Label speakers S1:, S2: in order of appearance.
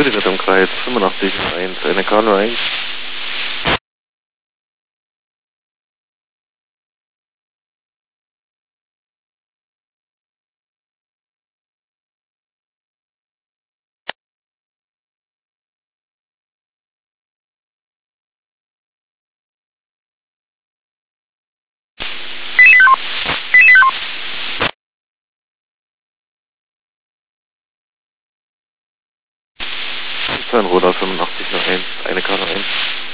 S1: Für die Rettungskreis 8501, eine K01. Ein Roder 8501, eine K01.